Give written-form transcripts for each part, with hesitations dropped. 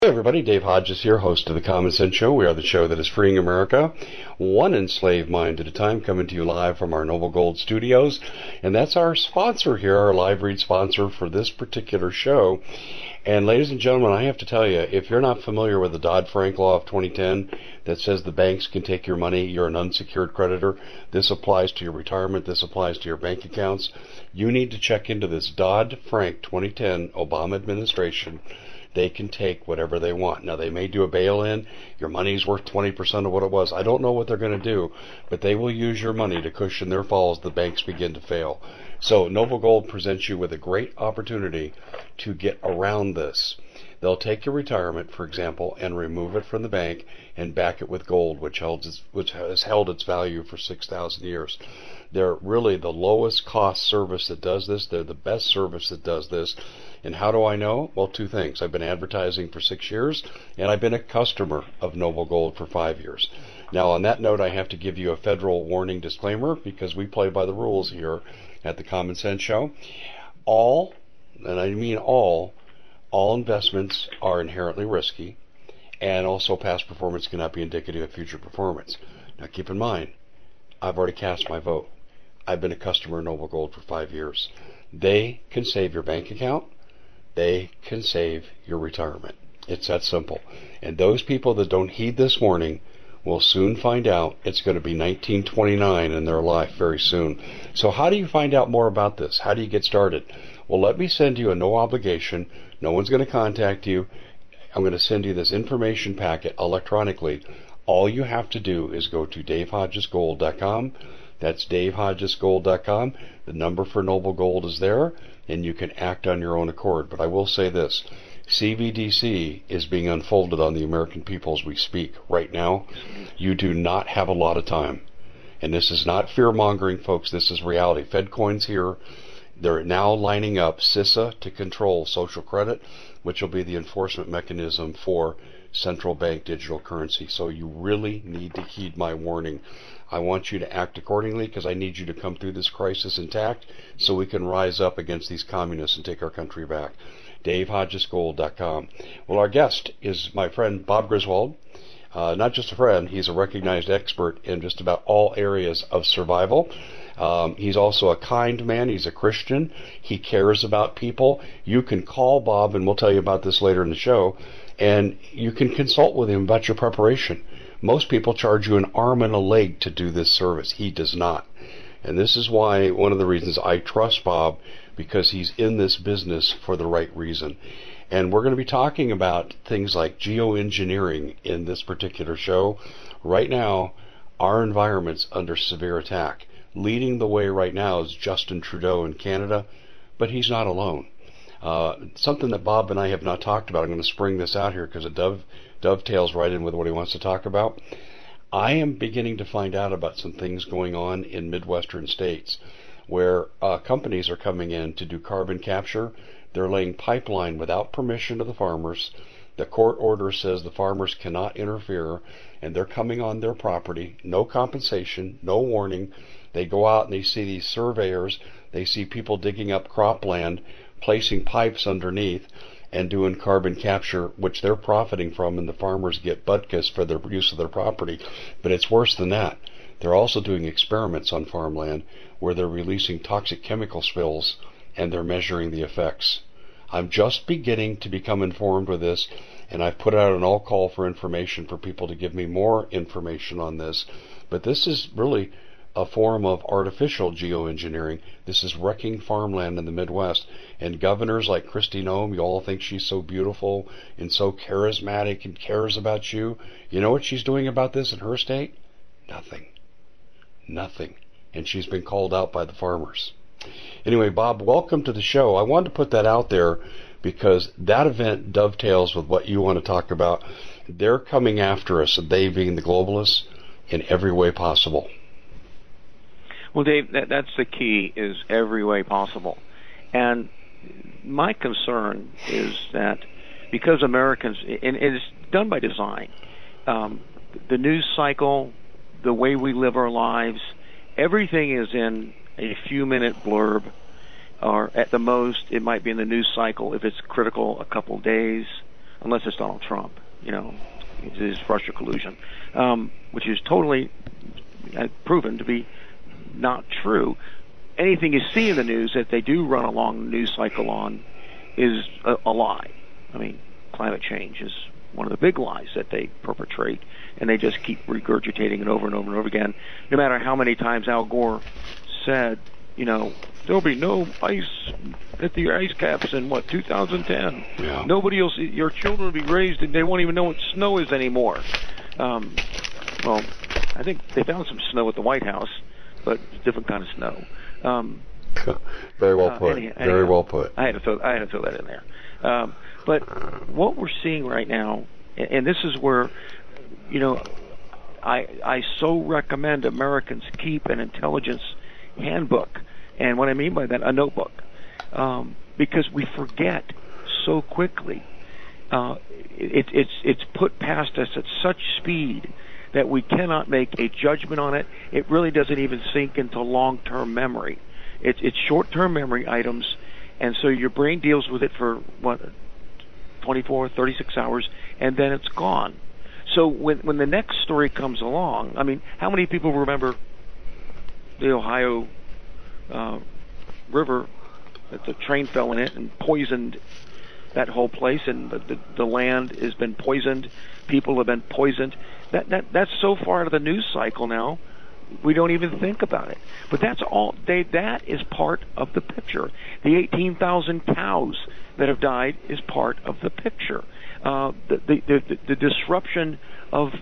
Hey everybody, Dave Hodges here, host of the Common Sense Show. We are the show that is freeing America, one enslaved mind at a time, coming to you live from our Noble Gold studios. And that's our sponsor here, our live read sponsor for this particular show. And ladies and gentlemen, I have to tell you, if you're not familiar with the Dodd-Frank law of 2010 that says the banks can take your money, you're an unsecured creditor, this applies to your retirement, this applies to your bank accounts, you need to check into this Dodd-Frank 2010 Obama administration. They can take whatever they want. Now, they may do a bail-in. Your money's worth 20% of what it was. I don't know what they're going to do, but they will use your money to cushion their fall as the banks begin to fail. So Noble Gold presents you with a great opportunity to get around this. They'll take your retirement, for example, and remove it from the bank and back it with gold, which has held its value for 6,000 years. They're really the lowest cost service that does this. They're the best service that does this. And how do I know? Well, two things. I've been advertising for 6 years, and I've been a customer of Noble Gold for 5 years. Now, on that note, I have to give you a federal warning disclaimer because we play by the rules here at the Common Sense Show. All, and I mean all investments are inherently risky, and also past performance cannot be indicative of future performance. Now, keep in mind, I've already cast my vote. I've been a customer of Noble Gold for 5 years. They can save your bank account. They can save your retirement. It's that simple. And those people that don't heed this warning will soon find out it's going to be 1929 in their life very soon. So how do you find out more about this? How do you get started? Well, let me send you a no obligation. No one's going to contact you. I'm going to send you this information packet electronically. All you have to do is go to DaveHodgesGold.com. That's DaveHodgesGold.com. The number for Noble Gold is there, and you can act on your own accord. But I will say this. CBDC is being unfolded on the American people as we speak right now. You do not have a lot of time. And this is not fear-mongering, folks. This is reality. FedCoin's here. They're now lining up CISA to control social credit, which will be the enforcement mechanism for central bank digital currency. So you really need to heed my warning. I want you to act accordingly because I need you to come through this crisis intact so we can rise up against these communists and take our country back. DaveHodgesGold.com. Well, our guest is my friend Bob Griswold. Not just a friend, he's a recognized expert in just about all areas of survival. He's also a kind man. He's a Christian. He cares about people. You can call Bob, and we'll tell you about this later in the show, and you can consult with him about your preparation. Most people charge you an arm and a leg to do this service. He does not. And this is why one of the reasons I trust Bob, because he's in this business for the right reason. And we're going to be talking about things like geoengineering in this particular show. Right now, our environment's under severe attack. Leading the way right now is Justin Trudeau in Canada, but he's not alone. Something that Bob and I have not talked about, I'm going to spring this out here because it dovetails right in with what he wants to talk about. I am beginning to find out about some things going on in Midwestern states where companies are coming in to do carbon capture. They're laying pipeline without permission to the farmers. The court order says the farmers cannot interfere, and they're coming on their property, no compensation, no warning. They go out and they see these surveyors, they see people digging up cropland, placing pipes underneath, and doing carbon capture, which they're profiting from, and the farmers get butt kissed for their use of their property. But it's worse than that. They're also doing experiments on farmland where they're releasing toxic chemical spills, and they're measuring the effects. I'm just beginning to become informed with this, and I've put out an all call for information for people to give me more information on this. But this is really a form of artificial geoengineering. This is wrecking farmland in the Midwest. And governors like Kristi Noem, you all think she's so beautiful and so charismatic and cares about you. You know what she's doing about this in her state? Nothing. Nothing. And she's been called out by the farmers. Anyway, Bob, welcome to the show. I wanted to put that out there because that event dovetails with what you want to talk about. They're coming after us, they being the globalists, in every way possible. Well, Dave, that's the key, is every way possible. And my concern is that because Americans, and it's done by design, the news cycle, the way we live our lives, everything is in a few-minute blurb, or at the most, it might be in the news cycle, if it's critical, a couple days. unless it's Donald Trump, it's Russia collusion, which is totally proven to be not true. Anything you see in the news that they do run along the news cycle on is a lie. I mean, climate change is one of the big lies that they perpetrate, and they just keep regurgitating it over and over and over again, no matter how many times Al Gore said, there'll be no ice at the ice caps in 2010. Yeah. Nobody will see, your children will be raised and they won't even know what snow is anymore. Well, I think they found some snow at the White House, but it's a different kind of snow. Very well put. Very well put. I had to throw that in there. But what we're seeing right now, and this is where, I so recommend Americans keep an intelligence handbook, and what I mean by that, a notebook, because we forget so quickly. It's put past us at such speed that we cannot make a judgment on it. It really doesn't even sink into long-term memory. It's short-term memory items, and so your brain deals with it for 24, 36 hours, and then it's gone. So when the next story comes along, I mean, how many people remember the Ohio River, that the train fell in it and poisoned that whole place, and the land has been poisoned, people have been poisoned. That's so far out of the news cycle now, we don't even think about it. But that's all. That is part of the picture. The 18,000 cows that have died is part of the picture. The disruption of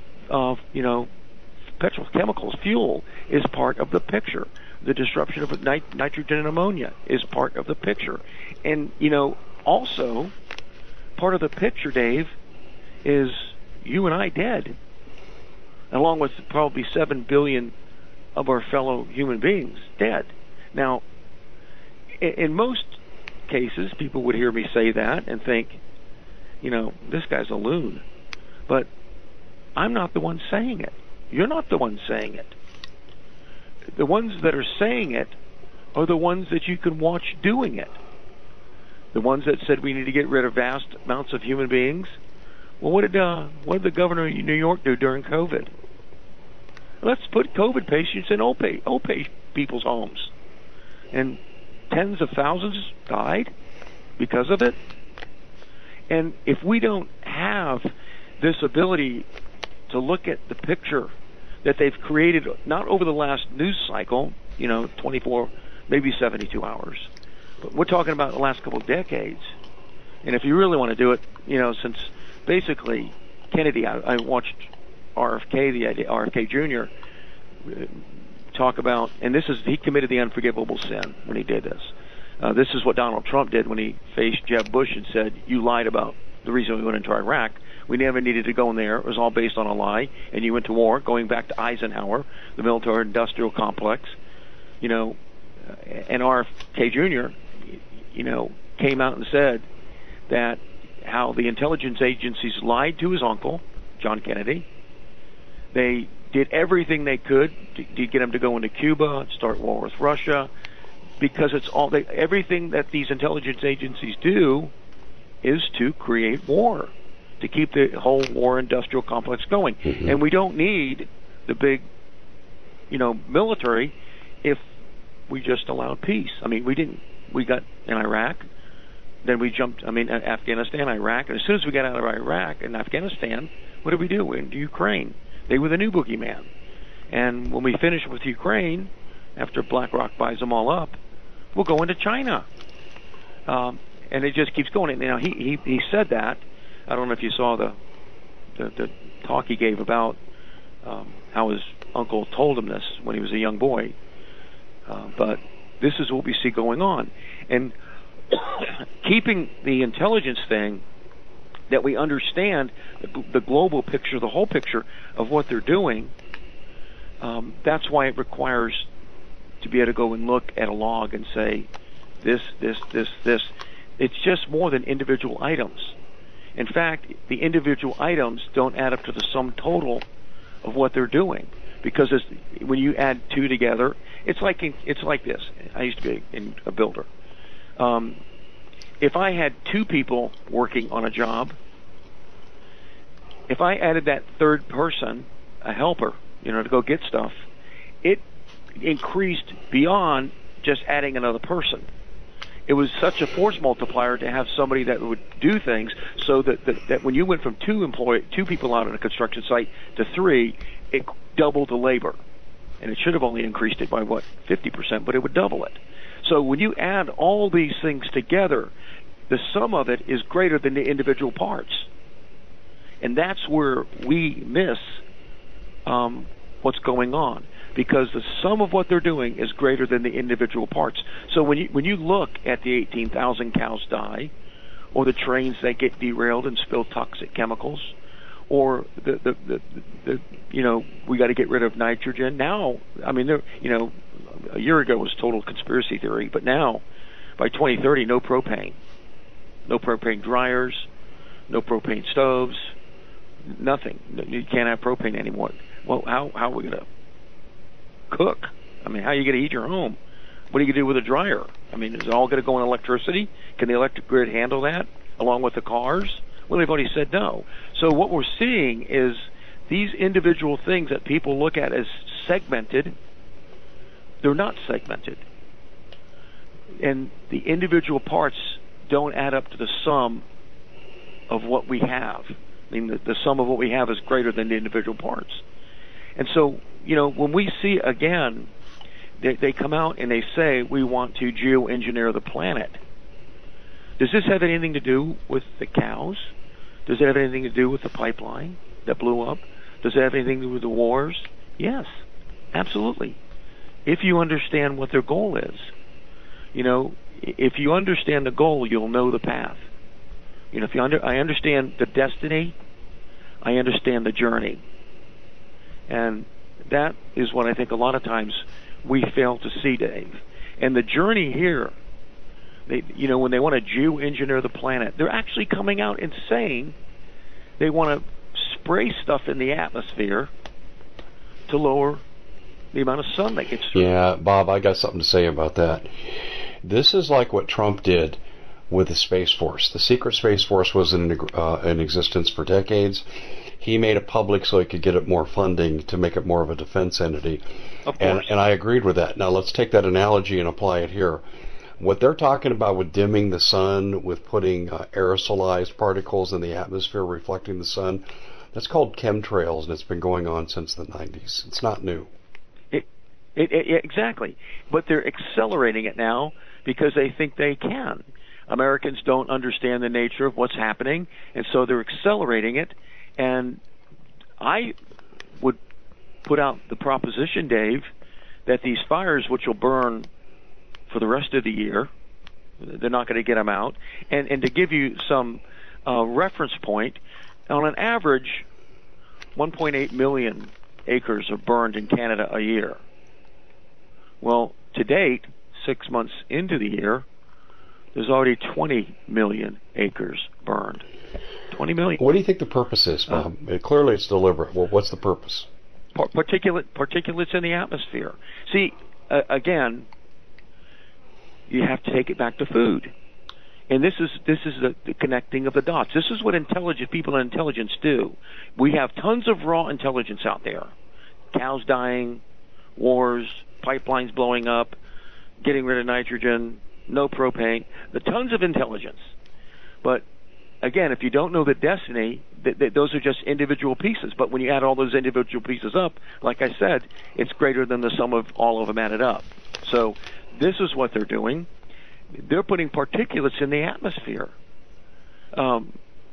petrochemicals, fuel, is part of the picture. The disruption of nitrogen and ammonia is part of the picture. And, also, part of the picture, Dave, is you and I dead, along with probably 7 billion of our fellow human beings dead. Now, in most cases, people would hear me say that and think, this guy's a loon. But I'm not the one saying it. You're not the one saying it. The ones that are saying it are the ones that you can watch doing it. The ones that said we need to get rid of vast amounts of human beings. Well, what did the governor of New York do during COVID? Let's put COVID patients in old people's homes. And tens of thousands died because of it. And if we don't have this ability to look at the picture that they've created, not over the last news cycle, 24, maybe 72 hours, but we're talking about the last couple of decades. And if you really want to do it, since basically Kennedy, I watched RFK Jr. talk about, and he committed the unforgivable sin when he did this. This is what Donald Trump did when he faced Jeb Bush and said, you lied about the reason we went into Iraq. We never needed to go in there. It was all based on a lie, and you went to war, going back to Eisenhower, the military-industrial complex. And RFK Jr., came out and said that how the intelligence agencies lied to his uncle, John Kennedy. They did everything they could to get him to go into Cuba, start war with Russia, because everything that these intelligence agencies do is to create war, to keep the whole war industrial complex going. Mm-hmm. And we don't need the big, military if we just allowed peace. I mean, we got in Iraq, then we jumped, Afghanistan, Iraq, and as soon as we got out of Iraq and Afghanistan, what did we do? We went into Ukraine. They were the new boogeyman. And when we finish with Ukraine, after BlackRock buys them all up, we'll go into China. And it just keeps going. Now, he said that. I don't know if you saw the talk he gave about how his uncle told him this when he was a young boy. But this is what we see going on. And keeping the intelligence thing, that we understand the global picture, the whole picture of what they're doing, that's why it requires to be able to go and look at a log and say, this. It's just more than individual items. In fact, the individual items don't add up to the sum total of what they're doing, because when you add two together, it's like this. I used to be a builder. If I had two people working on a job, if I added that third person, a helper, to go get stuff, it increased beyond just adding another person. It was such a force multiplier to have somebody that would do things, so that when you went from two people out on a construction site to 3, it doubled the labor. And it should have only increased it by 50%, but it would double it. So when you add all these things together, the sum of it is greater than the individual parts. And that's where we miss what's going on, because the sum of what they're doing is greater than the individual parts. So when you look at the 18,000 cows die, or the trains that get derailed and spill toxic chemicals, or we got to get rid of nitrogen. Now, I mean, a year ago was total conspiracy theory, but now, by 2030, no propane dryers, no propane stoves, nothing. You can't have propane anymore. Well, how are we going to cook? I mean, how are you going to heat your home? What are you going to do with a dryer? I mean, is it all going to go on electricity? Can the electric grid handle that, along with the cars? Well, they've already said no. So what we're seeing is these individual things that people look at as segmented, they're not segmented. And the individual parts don't add up to the sum of what we have. I mean, the sum of what we have is greater than the individual parts. And so, when we see, again, they come out and they say, we want to geoengineer the planet. Does this have anything to do with the cows? Does it have anything to do with the pipeline that blew up? Does it have anything to do with the wars? Yes, absolutely. If you understand what their goal is. If you understand the goal, you'll know the path. I understand the destiny, I understand the journey. And that is what I think a lot of times we fail to see, Dave. And the journey here, when they want to geoengineer the planet, they're actually coming out and saying they want to spray stuff in the atmosphere to lower the amount of sun that gets through. Yeah, Bob, I got something to say about that. This is like what Trump did with the Space Force. The secret Space Force was in existence for decades. He made it public so he could get it more funding to make it more of a defense entity. Of course. And I agreed with that. Now let's take that analogy and apply it here. What they're talking about with dimming the sun, with putting aerosolized particles in the atmosphere reflecting the sun, that's called chemtrails, and it's been going on since the 90s. It's not new. Exactly. But they're accelerating it now because they think they can. Americans don't understand the nature of what's happening, and so they're accelerating it. And I would put out the proposition, Dave, that these fires, which will burn for the rest of the year, they're not going to get them out. And to give you some reference point, on an average, 1.8 million acres are burned in Canada a year. Well, to date, 6 months into the year, there's already 20 million acres burned. 20 million. What do you think the purpose is, Bob? Clearly it's deliberate. Well, what's the purpose? Particulates in the atmosphere. See, again, you have to take it back to food. And this is the connecting of the dots. This is what intelligent people in intelligence do. We have tons of raw intelligence out there. Cows dying, wars, pipelines blowing up, getting rid of nitrogen, no propane, the tons of intelligence. But again, if you don't know the destiny, those are just individual pieces. But when you add all those individual pieces up, like I said, it's greater than the sum of all of them added up. So this is what they're doing. They're putting particulates in the atmosphere. And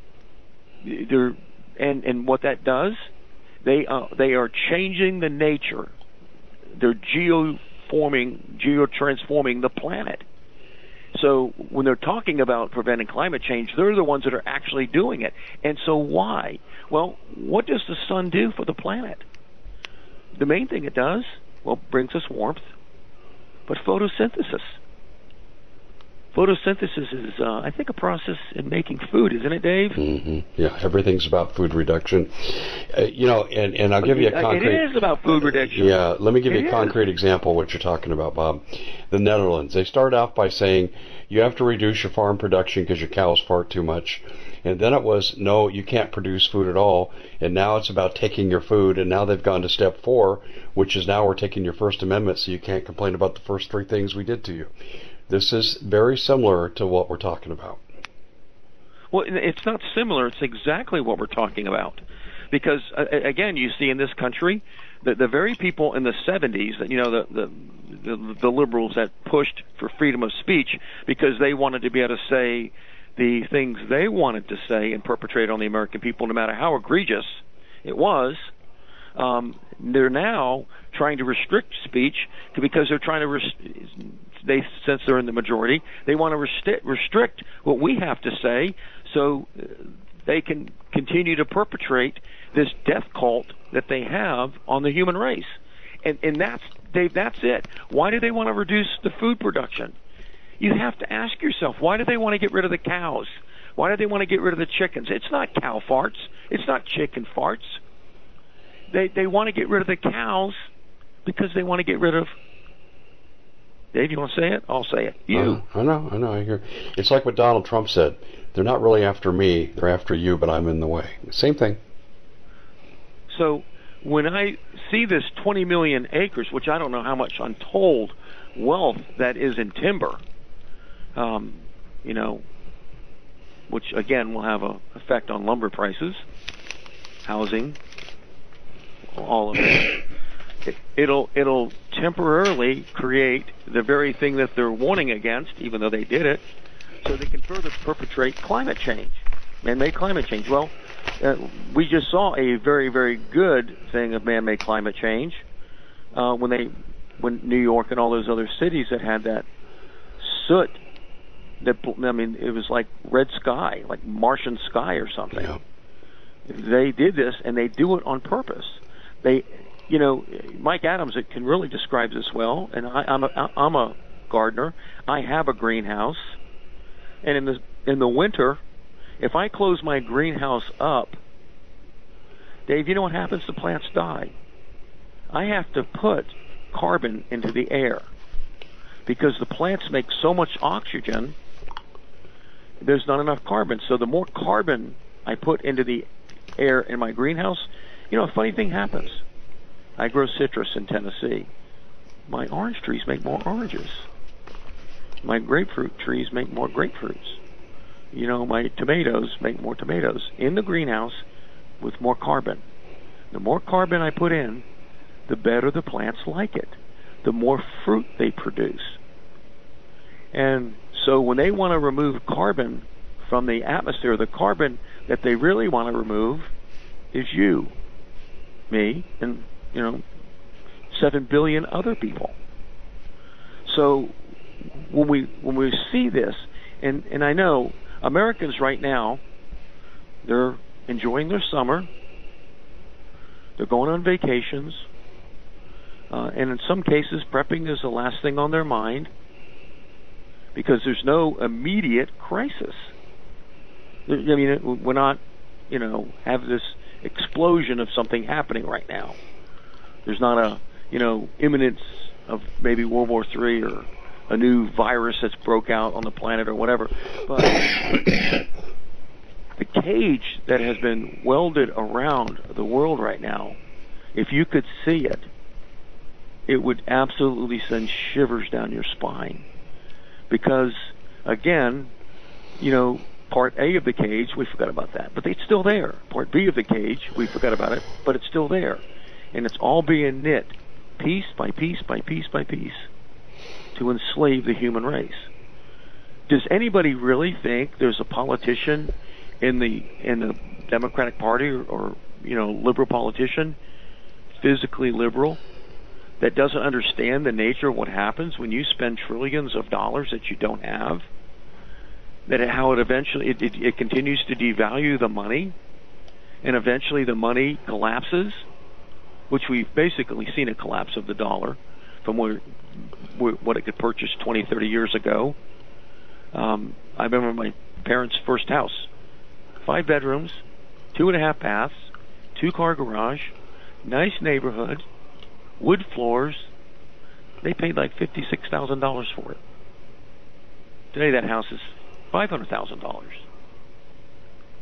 what that does, they are changing the nature. They're geotransforming the planet. So when they're talking about preventing climate change, they're the ones that are actually doing it. And so why? Well, what does the sun do for the planet? The main thing it does, brings us warmth, but photosynthesis. Photosynthesis is, I think, a process in making food, isn't it, Dave? Mm-hmm. Yeah, everything's about food reduction. And I'll give you a concrete... It is about food reduction. Yeah, let me give you a concrete example of what you're talking about, Bob. The Netherlands, they start off by saying you have to reduce your farm production because your cows fart too much, And then it was, no, you can't produce food at all. And now it's about taking your food. And now they've gone to step 4, which is now we're taking your First Amendment, so you can't complain about the first 3 things we did to you. This is very similar to what we're talking about. Well, it's not similar. It's exactly what we're talking about. Because, again, you see in this country, the very people in the 70s, that, you know, the liberals that pushed for freedom of speech because they wanted to be able to say the things they wanted to say and perpetrate on the American people, no matter how egregious it was, they're now trying to restrict speech because they're trying to since they're in the majority, they want to restrict what we have to say so they can continue to perpetrate this death cult that they have on the human race. And that's it. Why do they want to reduce the food production? You have to ask yourself, why do they want to get rid of the cows? Why do they want to get rid of the chickens? It's not cow farts. It's not chicken farts. They want to get rid of the cows because they want to get rid of... Dave, you want to say it? I'll say it. You. I know. I hear. It's like what Donald Trump said. They're not really after me. They're after you, but I'm in the way. Same thing. So when I see this 20 million acres, which I don't know how much untold wealth that is in timber, you know, which again will have an effect on lumber prices, housing, all of it. It'll temporarily create the very thing that they're warning against, even though they did it, so they can further perpetrate climate change, man-made climate change. Well, we just saw a very, very good thing of man-made climate change when New York and all those other cities that had that soot. I mean, it was like red sky, like Martian sky or something. Yeah. They did this, and they do it on purpose. You know, Mike Adams, it can really describe this well, and I'm a gardener. I have a greenhouse, and in the winter, if I close my greenhouse up, Dave, you know what happens? The plants die. I have to put carbon into the air because the plants make so much oxygen, there's not enough carbon. So the more carbon I put into the air in my greenhouse, you know, a funny thing happens. I grow citrus in Tennessee. My orange trees make more oranges. My grapefruit trees make more grapefruits. You know, my tomatoes make more tomatoes in the greenhouse with more carbon. The more carbon I put in, the better the plants like it. The more fruit they produce. And so when they want to remove carbon from the atmosphere, the carbon that they really want to remove is you, me, and, you know, 7 billion other people. So when we see this, and I know Americans right now, they're enjoying their summer, they're going on vacations, and in some cases prepping is the last thing on their mind because there's no immediate crisis. I mean, we're not, you know, have this explosion of something happening right now. There's not a, you know, imminence of maybe World War III or a new virus that's broke out on the planet or whatever. But the cage that has been welded around the world right now, if you could see it, it would absolutely send shivers down your spine. Because, again, you know, Part A of the cage, we forgot about that, but it's still there. Part B of the cage, we forgot about it, but it's still there. And it's all being knit, piece by piece by piece by piece, to enslave the human race. Does anybody really think there's a politician in the Democratic Party or you know, liberal politician, physically liberal, that doesn't understand the nature of what happens when you spend trillions of dollars that you don't have? That how it eventually it continues to devalue the money, and eventually the money collapses, which we've basically seen a collapse of the dollar from what it could purchase 20, 30 years ago. I remember my parents' first house, 5 bedrooms, 2.5 baths, 2-car garage, nice neighborhood, wood floors. They paid like $56,000 for it. Today that house is $500,000.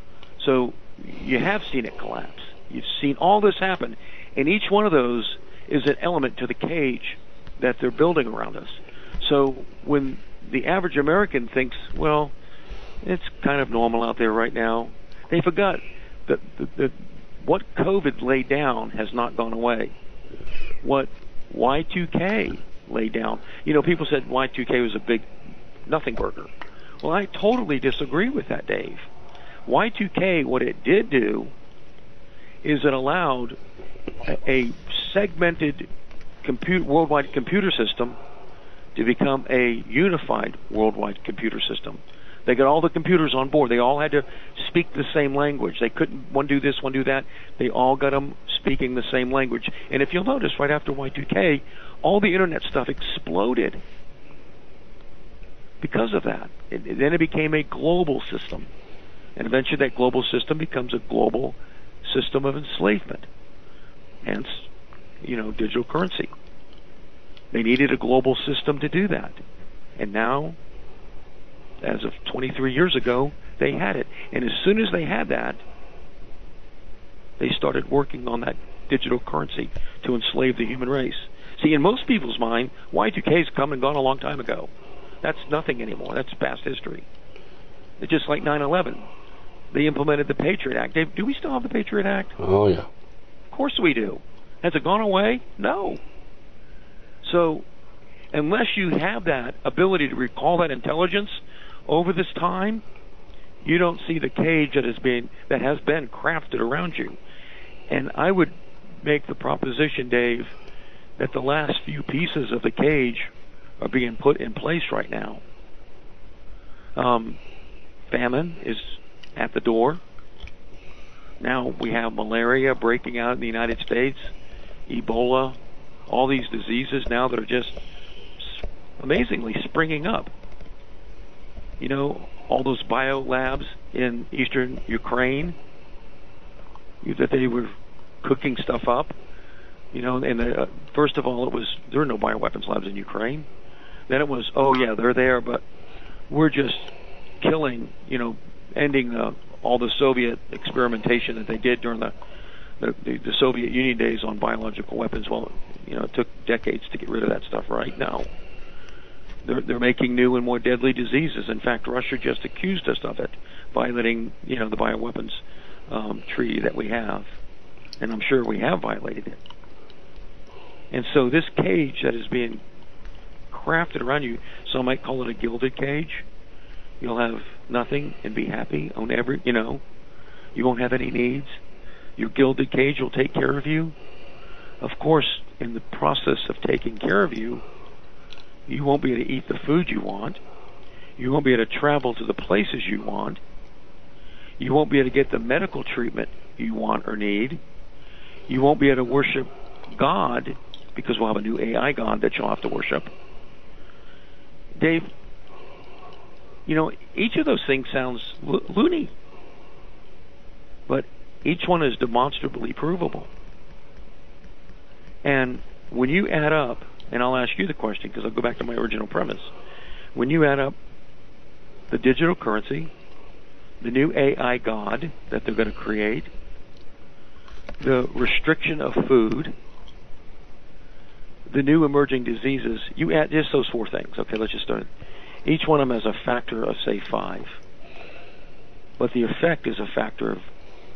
So you have seen it collapse. You've seen all this happen, and each one of those is an element to the cage that they're building around us. So when the average American thinks, well, it's kind of normal out there right now, they forgot that what COVID laid down has not gone away. What Y2K laid down, people said Y2K was a big nothing burger. Well, I totally disagree with that, Dave. Y2K, what it did do is it allowed a segmented worldwide computer system to become a unified worldwide computer system. They got all the computers on board. They all had to speak the same language. They couldn't one do this, one do that. They all got them speaking the same language. And if you'll notice, right after Y2K, all the internet stuff exploded because of that. Then it became a global system. And eventually that global system becomes a global system of enslavement. Hence, digital currency. They needed a global system to do that. And now, as of 23 years ago, they had it. And as soon as they had that, they started working on that digital currency to enslave the human race. See, in most people's mind, Y2K's come and gone a long time ago. That's nothing anymore. That's past history. It's just like 9/11. They implemented the Patriot Act. Dave, do we still have the Patriot Act? Oh, yeah. Of course we do. Has it gone away? No. So, unless you have that ability to recall that intelligence over this time, you don't see the cage that has been crafted around you. And I would make the proposition, Dave, that the last few pieces of the cage are being put in place right now. Famine is at the door. Now we have malaria breaking out in the United States, Ebola, all these diseases now that are just amazingly springing up. All those bio labs in eastern Ukraine, that they were cooking stuff up. And first of all, there were no bioweapons labs in Ukraine. Then it was, oh yeah, they're there, but we're just killing, ending all the Soviet experimentation that they did during the Soviet Union days on biological weapons. Well, it took decades to get rid of that stuff. Right now, they're making new and more deadly diseases. In fact, Russia just accused us of it, violating the bioweapons treaty that we have, and I'm sure we have violated it. And so this cage that is being crafted around you, some might call it a gilded cage. You'll have nothing and be happy on you won't have any needs. Your gilded cage will take care of you. Of course, in the process of taking care of you, you won't be able to eat the food you want. You won't be able to travel to the places you want. You won't be able to get the medical treatment you want or need. You won't be able to worship God, because we'll have a new AI God that you'll have to worship. Dave, each of those things sounds loony, but each one is demonstrably provable. And when you add up, and I'll ask you the question because I'll go back to my original premise, when you add up the digital currency, the new AI God that they're going to create, the restriction of food, the new emerging diseases, you add just those four things. Okay, let's just start. Each one of them has a factor of, say, 5. But the effect is a factor of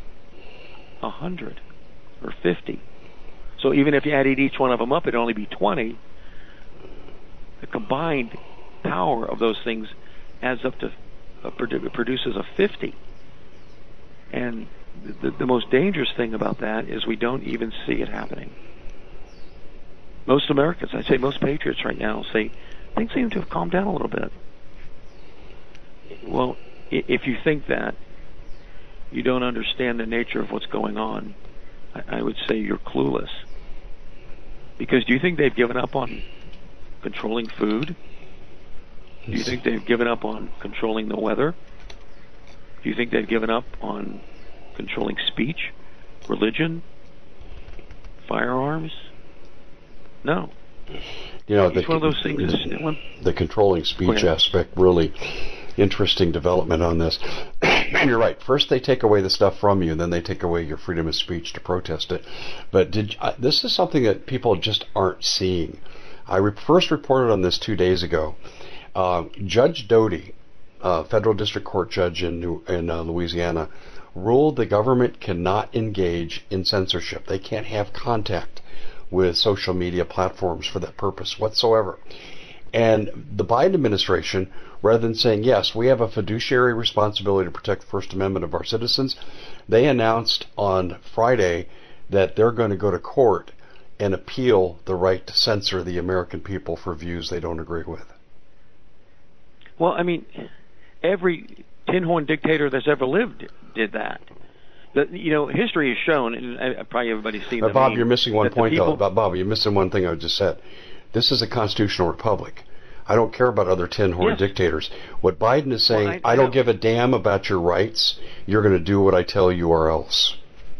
100 or 50. So even if you added each one of them up, it'd only be 20. The combined power of those things adds up to, produces a 50. And the most dangerous thing about that is we don't even see it happening. Most Americans, I'd say most patriots right now, say things seem to have calmed down a little bit. Well, if you think that, you don't understand the nature of what's going on, I would say you're clueless. Because do you think they've given up on controlling food? Do you think they've given up on controlling the weather? Do you think they've given up on controlling speech, religion, firearms? No. Each one of those things is still the controlling speech aspect, really interesting development on this. And you're right. First they take away the stuff from you, and then they take away your freedom of speech to protest it. But this is something that people just aren't seeing. I first reported on this 2 days ago. Judge Doty, federal district court judge in Louisiana, ruled the government cannot engage in censorship. They can't have contact with social media platforms for that purpose whatsoever. And the Biden administration, rather than saying, yes, we have a fiduciary responsibility to protect the First Amendment of our citizens, they announced on Friday that they're going to go to court and appeal the right to censor the American people for views they don't agree with. Well, I mean, every tin-horn dictator that's ever lived did that. History has shown, and probably everybody's seen that. Bob, you're missing one point, though. Bob, you're missing one thing I just said. This is a constitutional republic. I don't care about other tin-horn dictators. What Biden is saying, I don't give a damn about your rights. You're going to do what I tell you or else.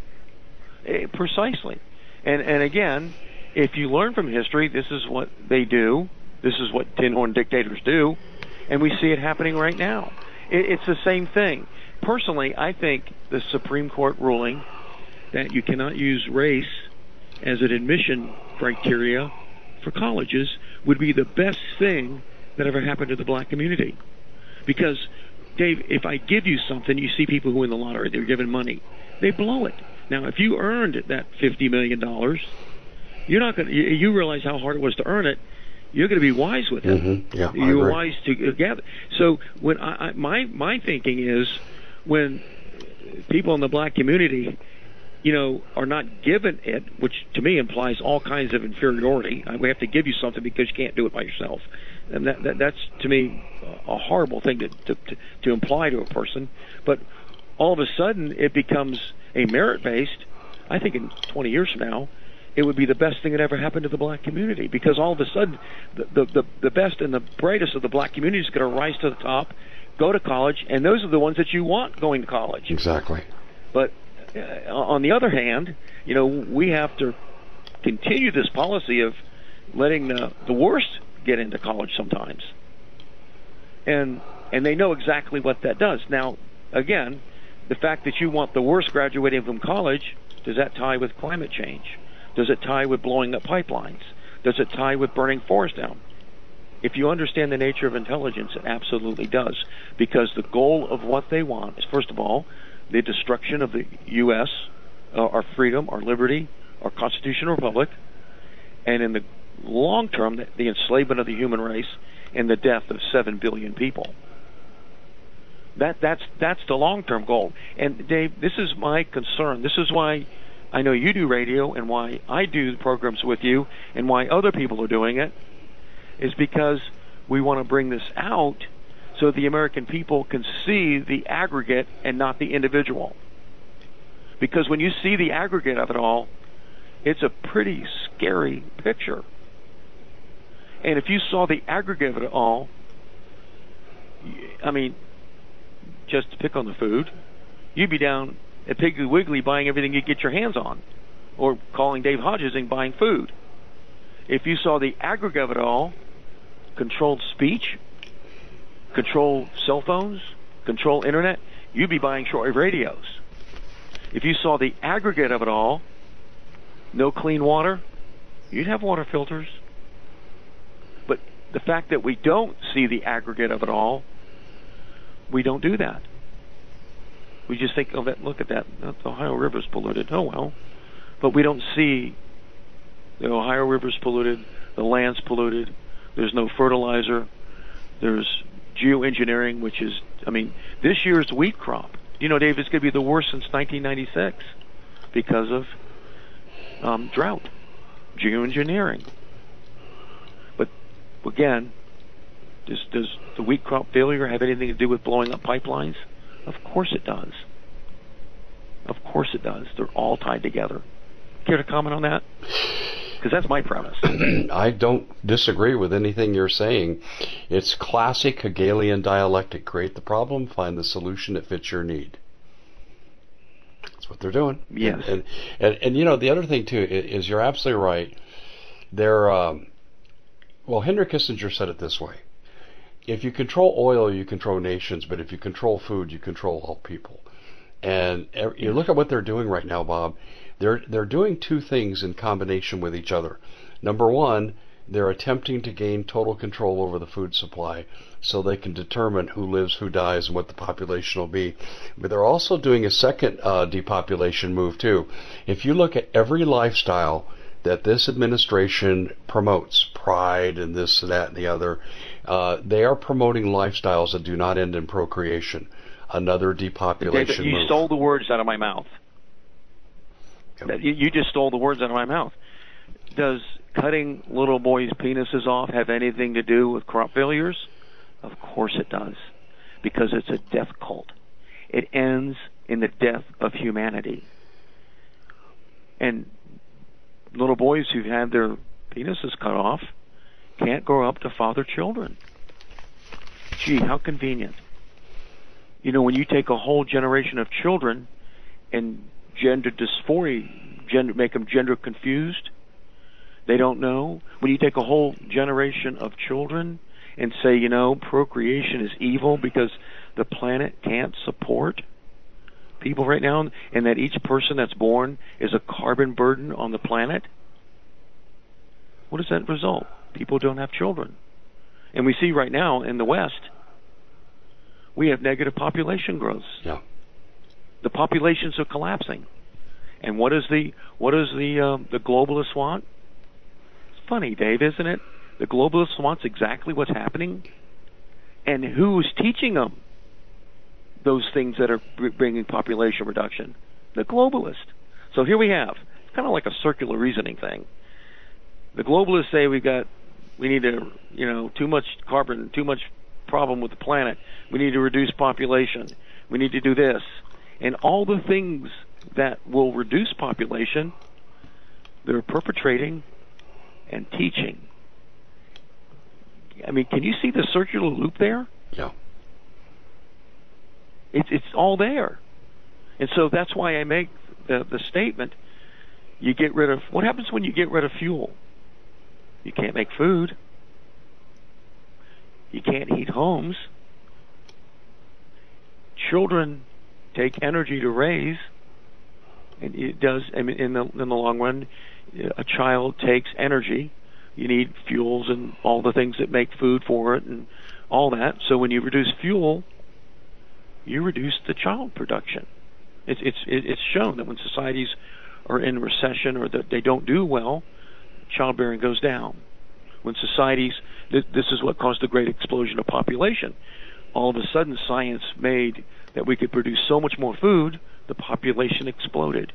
Precisely. And again, if you learn from history, this is what they do. This is what tin-horn dictators do. And we see it happening right now. It's the same thing. Personally, I think the Supreme Court ruling that you cannot use race as an admission criteria for colleges would be the best thing that ever happened to the black community. Because, Dave, if I give you something, you see people who win the lottery, they're given money. They blow it. Now, if you earned that $50 million, you're not going to, you realize how hard it was to earn it, you're going to be wise with it. Mm-hmm. Yeah, you're wise to gather. So when my thinking is when people in the black community, are not given it, which to me implies all kinds of inferiority. We have to give you something because you can't do it by yourself, and that's to me a horrible thing to imply to a person. But all of a sudden it becomes a merit-based. I think in 20 years from now, it would be the best thing that ever happened to the black community, because all of a sudden the best and the brightest of the black community is going to rise to the top, go to college, and those are the ones that you want going to college. Exactly. But on the other hand, we have to continue this policy of letting the worst get into college sometimes. And they know exactly what that does. Now, again, the fact that you want the worst graduating from college, does that tie with climate change? Does it tie with blowing up pipelines? Does it tie with burning forests down? If you understand the nature of intelligence, it absolutely does. Because the goal of what they want is, first of all, the destruction of the U.S., our freedom, our liberty, our constitutional republic, and in the long term, the enslavement of the human race and the death of 7 billion people. That's the long-term goal. And Dave, this is my concern. This is why I know you do radio and why I do programs with you and why other people are doing it, is because we want to bring this out so the American people can see the aggregate and not the individual. Because when you see the aggregate of it all, it's a pretty scary picture. And if you saw the aggregate of it all, I mean, just to pick on the food, you'd be down at Piggly Wiggly buying everything you get your hands on, or calling Dave Hodges and buying food. If you saw the aggregate of it all, controlled speech, control cell phones, control internet, you'd be buying shortwave radios. If you saw the aggregate of it all, no clean water, you'd have water filters. But the fact that we don't see the aggregate of it all, we don't do that. We just think, oh, look at that, the Ohio River's polluted. Oh, well. But we don't see the Ohio River's polluted, the land's polluted, there's no fertilizer, there's geoengineering, which is, I mean, this year's wheat crop, Dave, it's going to be the worst since 1996 because of drought, geoengineering. But again, does the wheat crop failure have anything to do with blowing up pipelines? Of course it does. Of course it does. They're all tied together. Care to comment on that? Because that's my premise. I don't disagree with anything you're saying. It's classic Hegelian dialectic. Create the problem, find the solution that fits your need. That's what they're doing. Yes. And the other thing, too, is you're absolutely right. Henry Kissinger said it this way. if you control oil, you control nations, but if you control food, you control all people. And you look at what they're doing right now, Bob. They're doing two things in combination with each other. Number one, they're attempting to gain total control over the food supply so they can determine who lives, who dies, and what the population will be. But they're also doing a second depopulation move, too. If you look at every lifestyle that this administration promotes, pride and this and that and the other, they are promoting lifestyles that do not end in procreation. Another depopulation move. You stole the words out of my mouth. Yep. You just stole the words out of my mouth. Does cutting little boys' penises off have anything to do with crop failures? Of course it does, because it's a death cult. It ends in the death of humanity. And little boys who've had their penises cut off can't grow up to father children. Gee, how convenient. You know, when you take a whole generation of children and gender dysphoria, make them gender confused, they don't know. When you take a whole generation of children and say, you know, procreation is evil because the planet can't support people right now, and that each person that's born is a carbon burden on the planet, what does that result? People don't have children. And we see right now in the West, we have negative population growth. Yeah. The populations are collapsing. And what does the globalists want? It's funny, Dave, isn't it? The globalists wants exactly what's happening. And who's teaching them those things that are bringing population reduction? The globalist. So here we have, it's kind of like a circular reasoning thing. The globalists say we need to, too much carbon, too much problem with the planet. We need to reduce population. We need to do this. And all the things that will reduce population, they're perpetrating and teaching. I mean, can you see the circular loop there? Yeah. It's all there. And so that's why I make the statement, you get rid of, what happens when you get rid of fuel? You can't make food. You can't heat homes. Children take energy to raise, and it does. I mean, in the long run, a child takes energy. You need fuels and all the things that make food for it, and all that. So when you reduce fuel, you reduce the child production. It's shown that when societies are in recession or that they don't do well, childbearing goes down. When societies, this is what caused the great explosion of population. All of a sudden, science made that we could produce so much more food, the population exploded.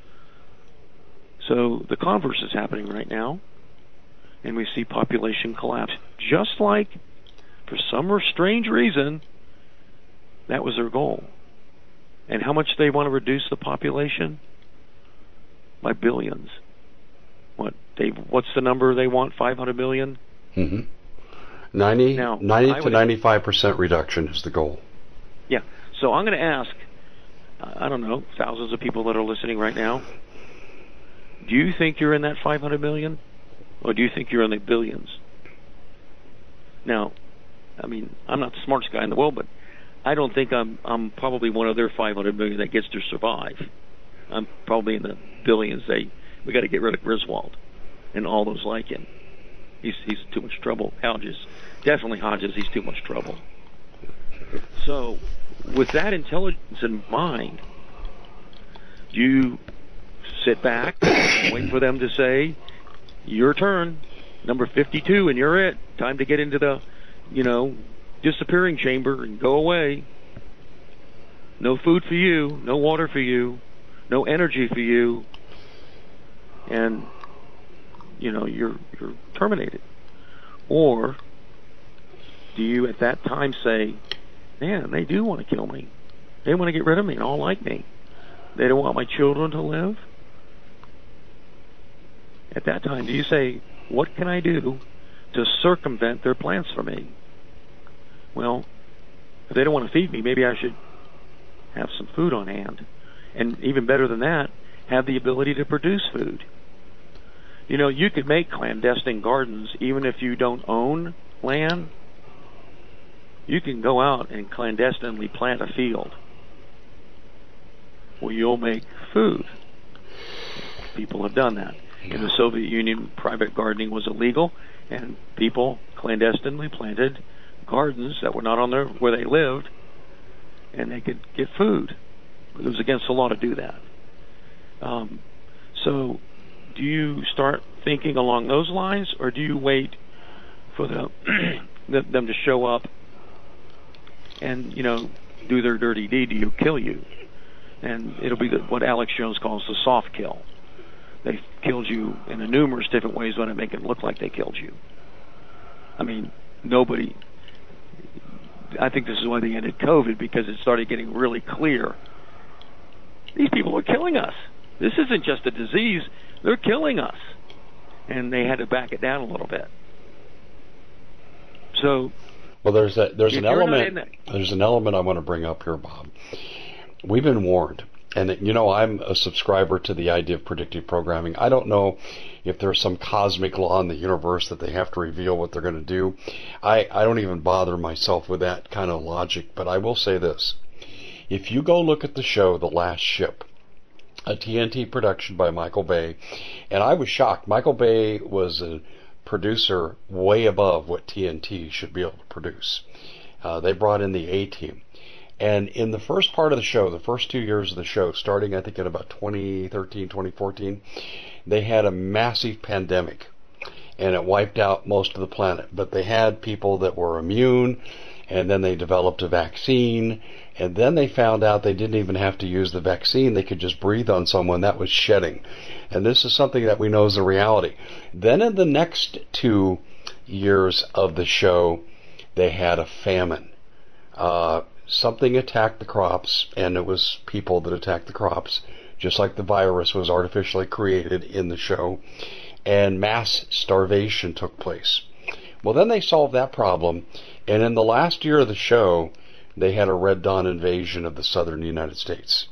So the converse is happening right now, and we see population collapse. Just like, for some strange reason, that was their goal. And how much they want to reduce the population? By billions. What's the number they want? 500 million? Mm-hmm. 90 to 95% reduction is the goal. Yeah. So I'm going to ask, I don't know, thousands of people that are listening right now, do you think you're in that 500 million? Or do you think you're in the billions? Now, I mean, I'm not the smartest guy in the world, but I don't think I'm probably one of their 500 million that gets to survive. I'm probably in the billions. We got to get rid of Griswold and all those like him. He's too much trouble. Hodges, he's too much trouble. So, with that intelligence in mind, you sit back, wait for them to say, your turn, number 52, and you're it. Time to get into the, disappearing chamber and go away. No food for you, no water for you, no energy for you, and you're terminated. Or do you at that time say, man, they do want to kill me, they want to get rid of me and all like me, they don't want my children to live? At that time, do you say, what can I do to circumvent their plans for me? Well, if they don't want to feed me, maybe I should have some food on hand. And even better than that, have the ability to produce food. You could make clandestine gardens even if you don't own land. you can go out and clandestinely plant a field. Well, you'll make food. People have done that. In the Soviet Union, private gardening was illegal, and people clandestinely planted gardens that were not on where they lived, and they could get food. It was against the law to do that. So, do you start thinking along those lines, or do you wait for them to show up and do their dirty deed? Do you kill you? And it'll be what Alex Jones calls the soft kill. They killed you in numerous different ways, but to make it look like they killed you. I mean, nobody. I think this is why they ended COVID, because it started getting really clear. These people are killing us. This isn't just a disease; they're killing us, and they had to back it down a little bit. So, well, there's an element I want to bring up here, Bob. We've been warned. And, I'm a subscriber to the idea of predictive programming. I don't know if there's some cosmic law in the universe that they have to reveal what they're going to do. I don't even bother myself with that kind of logic. But I will say this. If you go look at the show, The Last Ship, a TNT production by Michael Bay, and I was shocked. Michael Bay was a producer way above what TNT should be able to produce. They brought in the A-team. And in the first part of the show, the first 2 years of the show, starting I think in about 2013, 2014, they had a massive pandemic, and it wiped out most of the planet. But they had people that were immune, and then they developed a vaccine, and then they found out they didn't even have to use the vaccine. They could just breathe on someone that was shedding. And this is something that we know is a reality. Then in the next 2 years of the show, they had a famine. Something attacked the crops, and it was people that attacked the crops, just like the virus was artificially created in the show, and mass starvation took place. Well, then they solved that problem, and in the last year of the show, they had a Red Dawn invasion of the southern United States.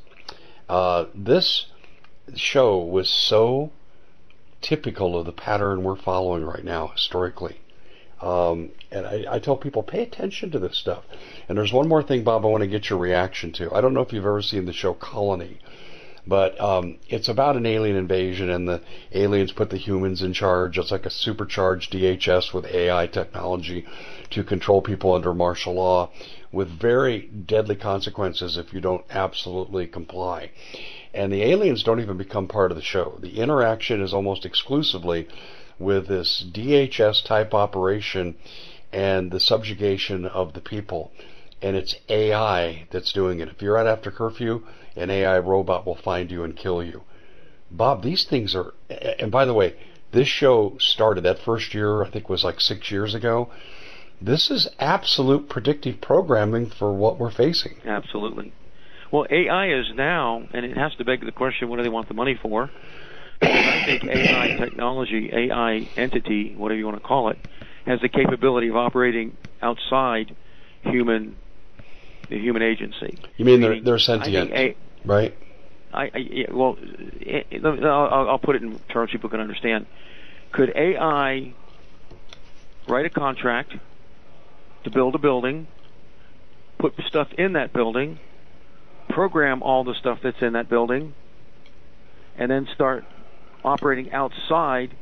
This show was so typical of the pattern we're following right now historically. And I tell people, pay attention to this stuff. And there's one more thing, Bob, I want to get your reaction to. I don't know if you've ever seen the show Colony, but it's about an alien invasion, and the aliens put the humans in charge. It's like a supercharged DHS with AI technology to control people under martial law, with very deadly consequences if you don't absolutely comply. And the aliens don't even become part of the show. The interaction is almost exclusively with this DHS type operation and the subjugation of the people. And it's AI that's doing it. If you're out after curfew, an AI robot will find you and kill you. Bob, these things are, and by the way, this show started, that first year I think was like 6 years ago. This is absolute predictive programming for what we're facing. Absolutely. Well, AI is now, and it has to beg the question, what do they want the money for? I think AI technology, AI entity, whatever you want to call it, has the capability of operating outside the human agency. You mean they're sentient, right? Well, I'll put it in terms people can understand. Could AI write a contract to build a building, put stuff in that building, program all the stuff that's in that building, and then start operating outside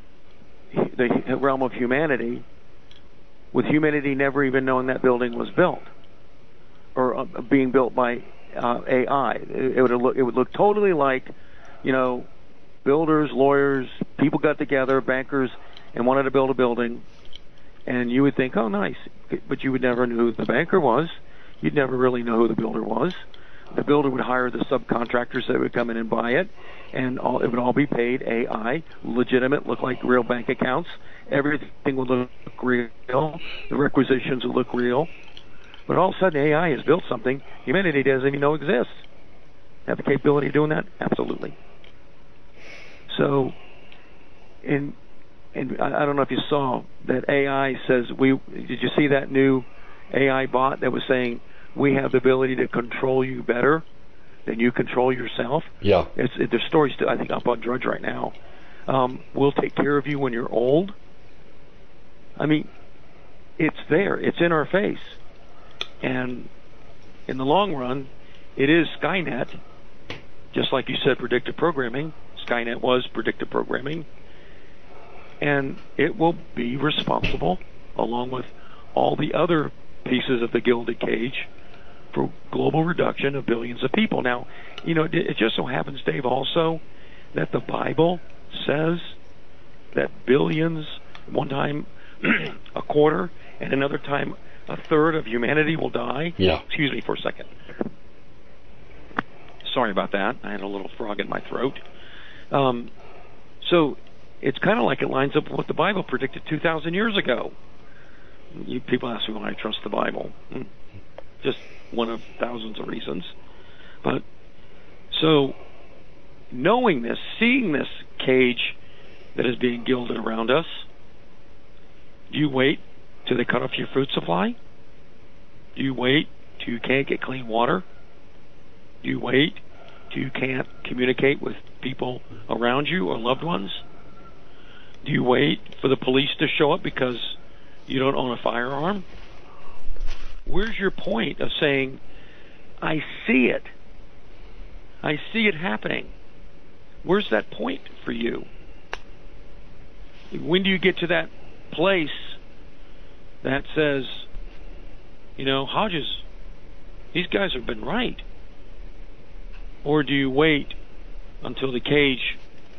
the realm of humanity, with humanity never even knowing that building was built or being built by AI? It would look totally like, builders, lawyers, people got together, bankers, and wanted to build a building, and you would think, oh, nice, but you would never know who the banker was. You'd never really know who the builder was. The builder would hire the subcontractors that would come in and buy it, and it would all be paid AI, legitimate, look like real bank accounts. Everything would look real. The requisitions would look real. But all of a sudden, AI has built something humanity doesn't even know exists. Have the capability of doing that? Absolutely. So, and I don't know if you saw that AI says, did you see that new AI bot that was saying, we have the ability to control you better than you control yourself? Yeah. There's stories, I think, up on Drudge right now. We'll take care of you when you're old. I mean, it's there. It's in our face. And in the long run, it is Skynet, just like you said, predictive programming. Skynet was predictive programming. And it will be responsible, along with all the other pieces of the Gilded Cage, for global reduction of billions of people. Now, it just so happens, Dave, also that the Bible says that billions, one time a quarter, and another time a third of humanity will die. Yeah. Excuse me for a second. Sorry about that. I had a little frog in my throat. So it's kind of like it lines up with what the Bible predicted 2,000 years ago. You people ask me why I trust the Bible. Just one of thousands of reasons. But so knowing this, seeing this cage that is being gilded around us, do you wait till they cut off your food supply? Do you wait till you can't get clean water? Do you wait till you can't communicate with people around you or loved ones? Do you wait for the police to show up because you don't own a firearm? Where's your point of saying, I see it? I see it happening. Where's that point for you? When do you get to that place that says, Hodges, these guys have been right? Or do you wait until the cage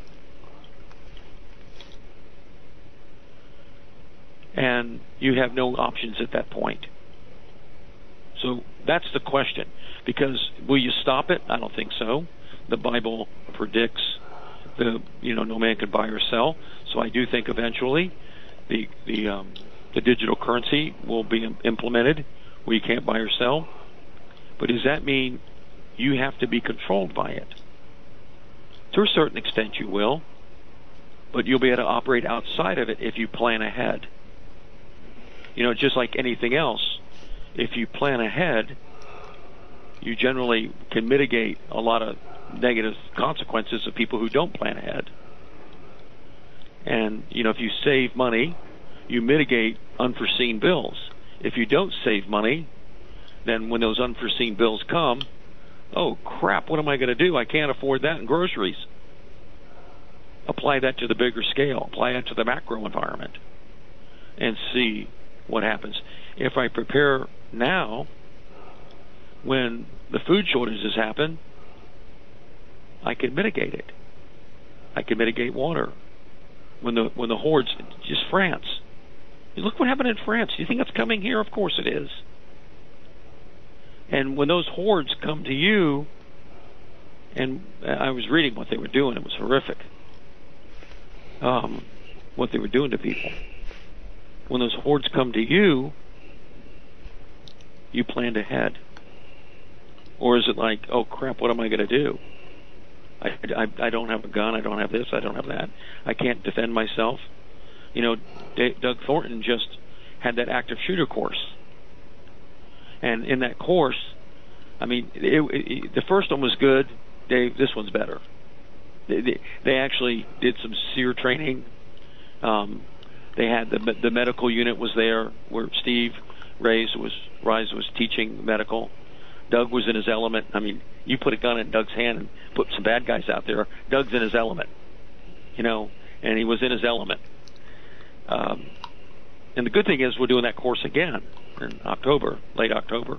and you have no options at that point? So that's the question. Because will you stop it? I don't think so. The Bible predicts no man can buy or sell. So I do think eventually the digital currency will be implemented where you can't buy or sell. But does that mean you have to be controlled by it? To a certain extent you will, but you'll be able to operate outside of it if you plan ahead. Just like anything else, if you plan ahead, you generally can mitigate a lot of negative consequences of people who don't plan ahead. And, if you save money, you mitigate unforeseen bills. If you don't save money, then when those unforeseen bills come, oh crap, what am I going to do? I can't afford that in groceries. Apply that to the bigger scale. Apply that to the macro environment and see what happens. If I prepare now, when the food shortages happen, I can mitigate it. I can mitigate water. When the hordes, just France. Look what happened in France. Do you think it's coming here? Of course it is. And when those hordes come to you, and I was reading what they were doing, it was horrific. What they were doing to people. When those hordes come to you, you planned ahead. Or is it like, oh crap, what am I going to do? I don't have a gun, I don't have this, I don't have that. I can't defend myself. Doug Thornton just had that active shooter course. And in that course, the first one was good. Dave, this one's better. They actually did some SEER training. They had the medical unit was there where Steve Rise was teaching medical. Doug was in his element. You put a gun in Doug's hand and put some bad guys out there. Doug's in his element, and he was in his element. And the good thing is we're doing that course again in October, late October.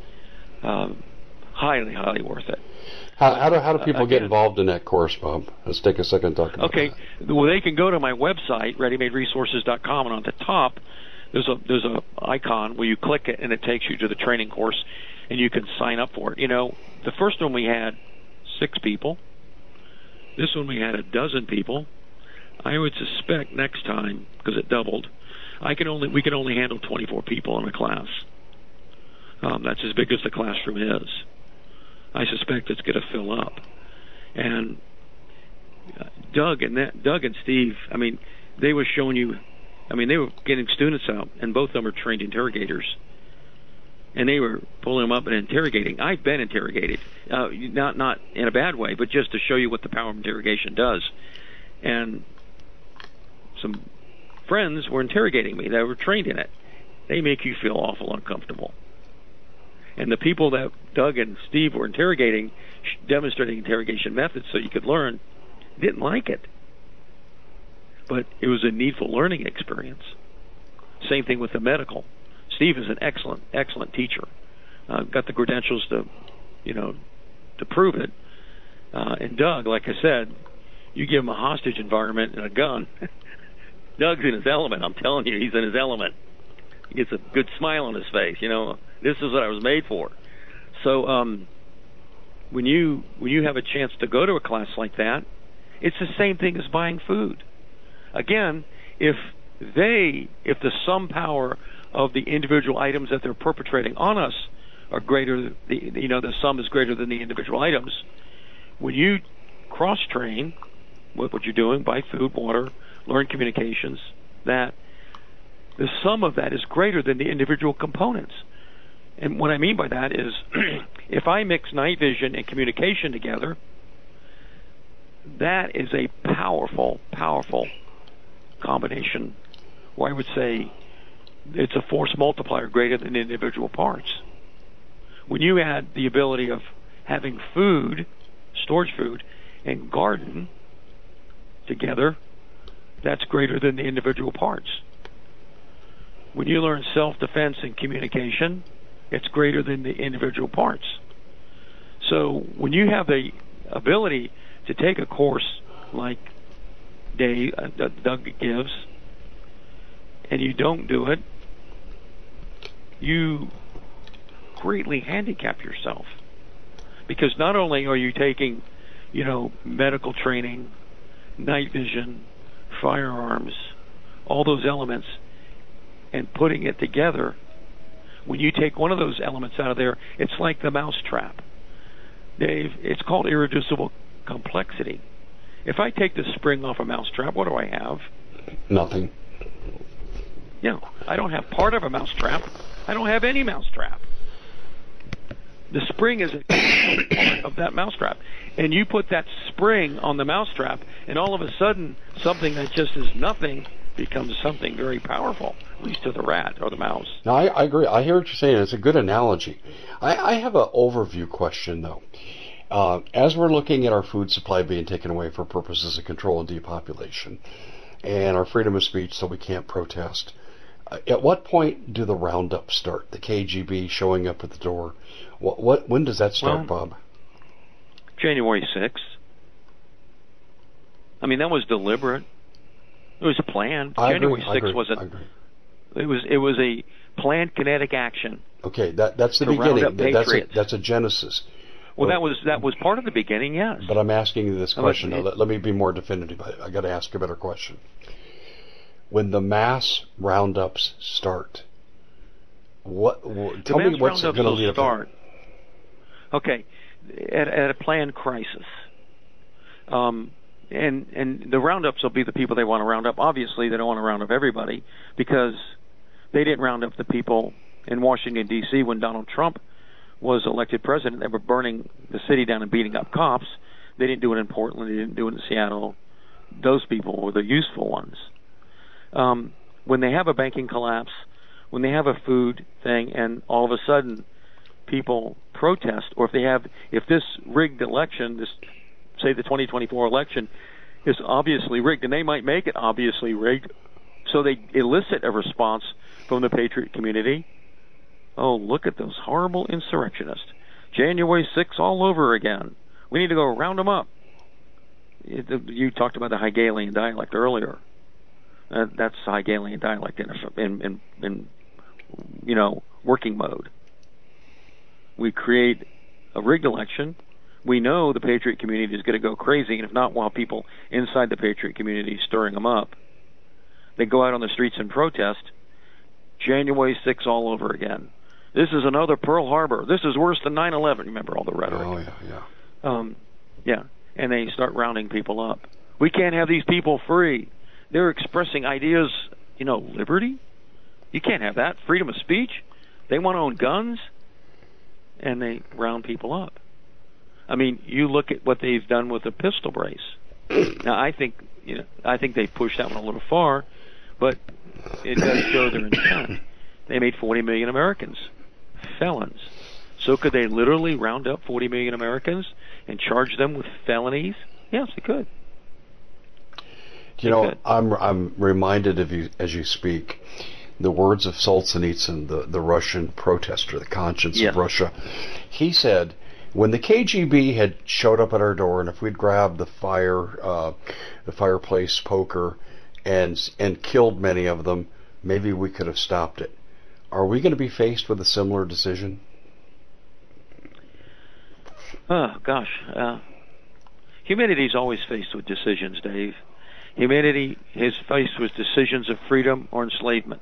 Highly, highly worth it. How do people get involved in that course, Bob? Let's take a second to talk about that. Well, they can go to my website, readymaderesources.com, and on the top there's a icon where you click it and it takes you to the training course, and you can sign up for it. The first one we had 6 people. This one we had 12 people. I would suspect next time, because it doubled, we can only handle 24 people in a class. That's as big as the classroom is. I suspect it's going to fill up. And Doug and Steve, they were showing you, they were getting students out, and both of them are trained interrogators. And they were pulling them up and interrogating. I've been interrogated, not in a bad way, but just to show you what the power of interrogation does. And some friends were interrogating me. They were trained in it. They make you feel awful uncomfortable. And the people that Doug and Steve were interrogating, demonstrating interrogation methods so you could learn, didn't like it. But it was a needful learning experience. Same thing with the medical. Steve is an excellent teacher. Got the credentials to prove it. And Doug, like I said, you give him a hostage environment and a gun. Doug's in his element. I'm telling you, he's in his element. He gets a good smile on his face. This is what I was made for. So when you have a chance to go to a class like that, it's the same thing as buying food. Again, if the sum power of the individual items that they're perpetrating on us are greater, the sum is greater than the individual items. When you cross-train with what you're doing, buy food, water, learn communications, that the sum of that is greater than the individual components. And what I mean by that is if I mix night vision and communication together, that is a powerful, powerful combination where I would say it's a force multiplier greater than individual parts. When you add the ability of having food, storage food, and garden together, that's greater than the individual parts. When you learn self-defense and communication, it's greater than the individual parts. So when you have the ability to take a course like Doug gives, and you don't do it, you greatly handicap yourself. Because not only are you taking, medical training, night vision, firearms, all those elements, and putting it together, when you take one of those elements out of there, it's like the mousetrap. Dave, it's called irreducible complexity. If I take the spring off a mousetrap, what do I have? Nothing. I don't have part of a mousetrap. I don't have any mousetrap. The spring is a part of that mousetrap. And you put that spring on the mousetrap, and all of a sudden, something that just is nothing becomes something very powerful, at least to the rat or the mouse. No, I agree. I hear what you're saying. It's a good analogy. I have an overview question, though. As we're looking at our food supply being taken away for purposes of control and depopulation, and our freedom of speech so we can't protest, at what point do the roundups start? The KGB showing up at the door? When does that start, Bob? January 6th. I mean, that was deliberate. It was planned. January 6th wasn't. It was a planned kinetic action. Okay, that's the beginning. That's a genesis. Well, that was part of the beginning, yes. But I'm asking you this question. Let me be more definitive. I got to ask a better question. When the mass roundups start, tell me what's going to lead up to? Okay, at a planned crisis. And the roundups will be the people they want to round up. Obviously, they don't want to round up everybody because they didn't round up the people in Washington, D.C. when Donald Trump was elected president. They were burning the city down and beating up cops. They didn't do it in Portland. They didn't do it in Seattle. Those people were the useful ones. When they have a banking collapse, when they have a food thing, and all of a sudden people protest, or if this rigged election, say the 2024 election, is obviously rigged, and they might make it obviously rigged, so they elicit a response from the patriot community. Oh, look at those horrible insurrectionists. January 6th all over again. We need to go round them up. You talked about the Hegelian dialect earlier. That's Hegelian dialect in working mode. We create a rigged election. We know the patriot community is going to go crazy, and if not, while people inside the patriot community stirring them up, they go out on the streets and protest. January 6th all over again. This is another Pearl Harbor. This is worse than 9/11. Remember all the rhetoric? Oh, yeah. And they start rounding people up. We can't have these people free. They're expressing ideas, liberty. You can't have that. Freedom of speech. They want to own guns, and they round people up. I mean, you look at what they've done with the pistol brace. Now, I think they pushed that one a little far, but it does show their intent. They made 40 million Americans felons. So could they literally round up 40 million Americans and charge them with felonies? Yes, they could. I'm reminded of you as you speak. The words of Solzhenitsyn, the Russian protester, the conscience of Russia. He said, when the KGB had showed up at our door, and if we'd grabbed the fireplace poker and killed many of them, maybe we could have stopped it. Are we going to be faced with a similar decision? Oh, gosh. Humanity's always faced with decisions, Dave. Humanity is faced with decisions of freedom or enslavement.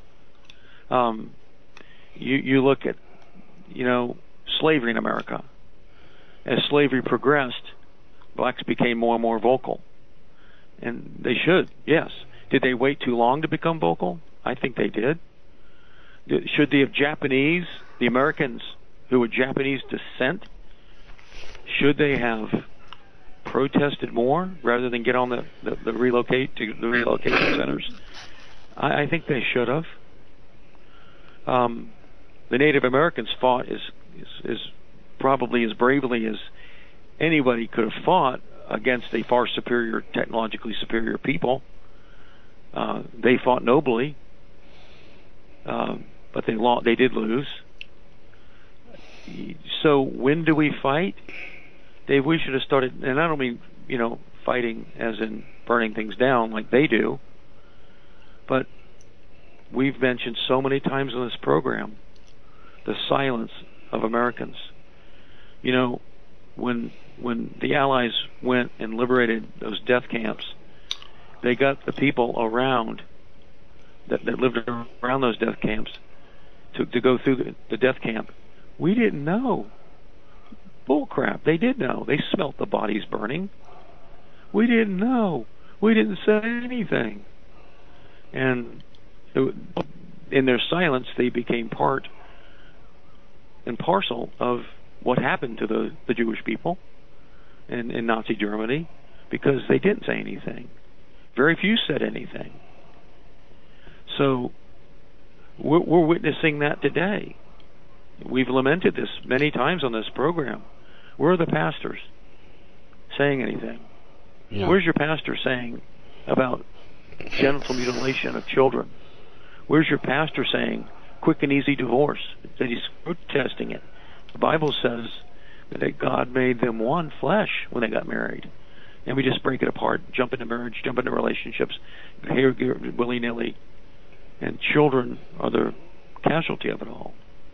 You look at, slavery in America. As slavery progressed, blacks became more and more vocal. And they should, yes. Did they wait too long to become vocal? I think they did. Should the Americans who were Japanese descent, should they have protested more rather than get on the relocation centers? I think they should have. The Native Americans fought is probably as bravely as anybody could have fought against a far superior, technologically superior people. They fought nobly, but they did lose. So when do we fight? Dave, we should have started, and I don't mean, fighting as in burning things down like they do, but we've mentioned so many times on this program the silence of Americans. When the Allies went and liberated those death camps, they got the people around that lived around those death camps to go through the death camp. We didn't know. Bull crap. They did know. They smelt the bodies burning. We didn't know. We didn't say anything. And in their silence, they became part and parcel of what happened to the Jewish people in Nazi Germany, because they didn't say anything. Very few said anything. So we're witnessing that today. We've lamented this many times on this program. Where are the pastors saying anything? Yeah. Where's your pastor saying about genital mutilation of children? Where's your pastor saying quick and easy divorce, that he's protesting it? The Bible says that God made them one flesh when they got married. And we just break it apart, jump into marriage, jump into relationships, willy-nilly. And children are the casualty of it all.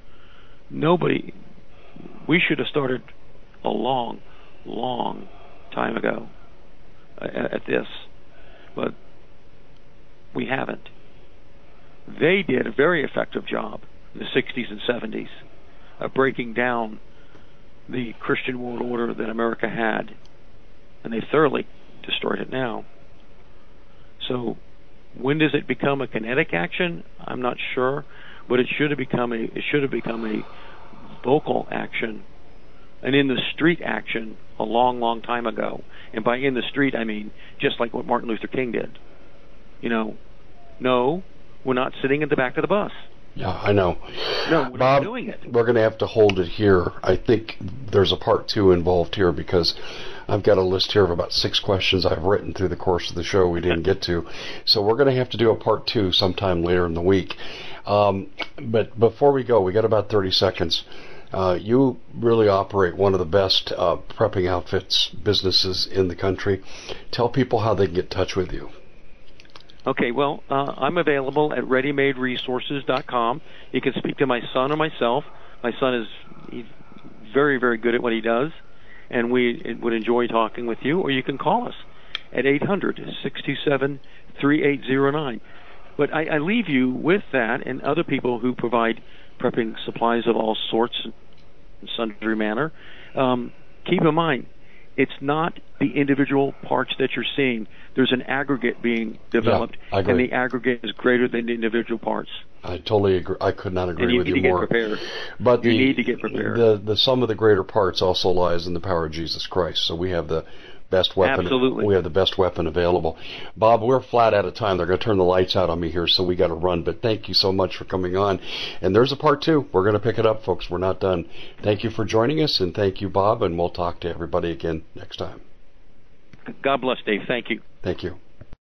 We should have started a long, long time ago at this, but we haven't. They did a very effective job in the 60s and 70s of breaking down the Christian world order that America had, and they thoroughly destroyed it now. So when does it become a kinetic action? I'm not sure, but it should have become a vocal action, and in the street action a long, long time ago. And by in the street, I mean just like what Martin Luther King did. No, we're not sitting at the back of the bus. Yeah, I know. No, we're Bob, not doing it. We're going to have to hold it here. I think there's a part 2 involved here, because I've got a list here of about 6 questions I've written through the course of the show we didn't get to. So we're going to have to do a part 2 sometime later in the week. But before we go, we got about 30 seconds. You really operate one of the best prepping outfits businesses in the country. Tell people how they can get in touch with you. Okay, well, I'm available at readymaderesources.com. You can speak to my son or myself. My son he's very, very good at what he does, and we would enjoy talking with you. Or you can call us at 800-627-3809. But I leave you with that and other people who provide prepping supplies of all sorts in sundry manner. Keep in mind, it's not the individual parts that you're seeing. There's an aggregate being developed, and the aggregate is greater than the individual parts. I totally agree. I could not agree with you more. You need to get prepared. But you need to get prepared. The sum of the greater parts also lies in the power of Jesus Christ. So we have the best weapon. Absolutely. We have the best weapon available. Bob, we're flat out of time. They're going to turn the lights out on me here, so we got to run. But thank you so much for coming on. And there's a part 2. We're going to pick it up, folks. We're not done. Thank you for joining us, and thank you, Bob. And we'll talk to everybody again next time. God bless, Dave. Thank you. Thank you.